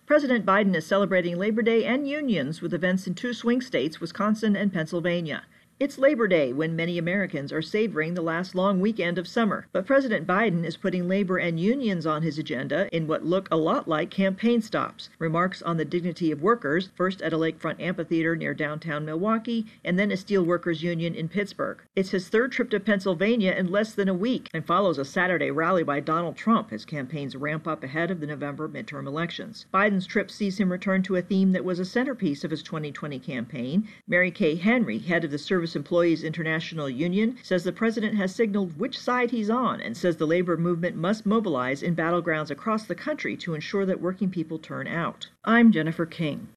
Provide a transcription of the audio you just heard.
President Biden is celebrating Labor Day and unions with events in two swing states, Wisconsin and Pennsylvania. It's Labor Day when many Americans are savoring the last long weekend of summer, but President Biden is putting labor and unions on his agenda in what look a lot like campaign stops. Remarks on the dignity of workers, first at a lakefront amphitheater near downtown Milwaukee, and then a steelworkers union in Pittsburgh. It's his third trip to Pennsylvania in less than a week and follows a Saturday rally by Donald Trump as campaigns ramp up ahead of the November midterm elections. Biden's trip sees him return to a theme that was a centerpiece of his 2020 campaign. Mary Kay Henry, head of the Service Employees International Union, says the president has signaled which side he's on and says the labor movement must mobilize in battlegrounds across the country to ensure that working people turn out. I'm Jennifer King.